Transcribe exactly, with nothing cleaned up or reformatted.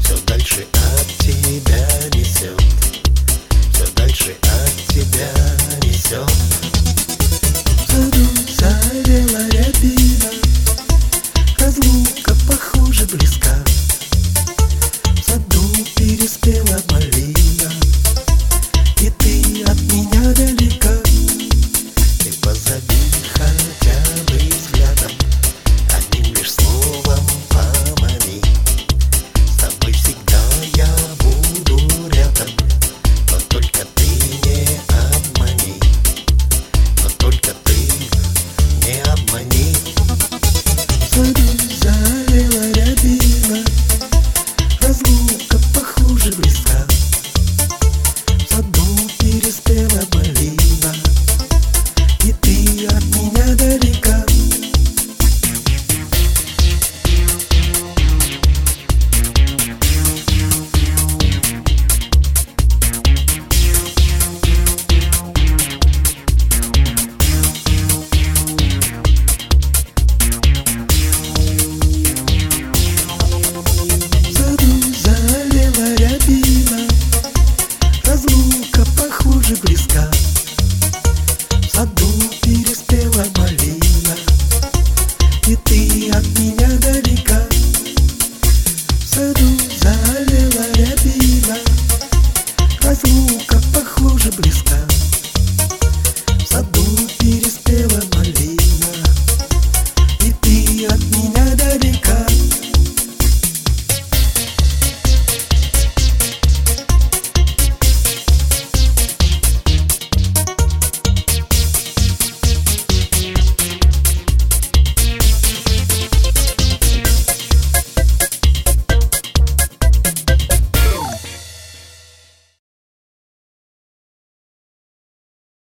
Все дальше от тебя несет, все дальше от тебя несет. В саду зарела рябина, разлука, похоже, близка. В саду переспела малина, и ты от меня далека. Ты позови хотя бы взглядом, одним лишь словом помани. С тобой всегда я буду рядом, но только ты не обмани, но только ты не обмани. В саду зарела рябина, разлука.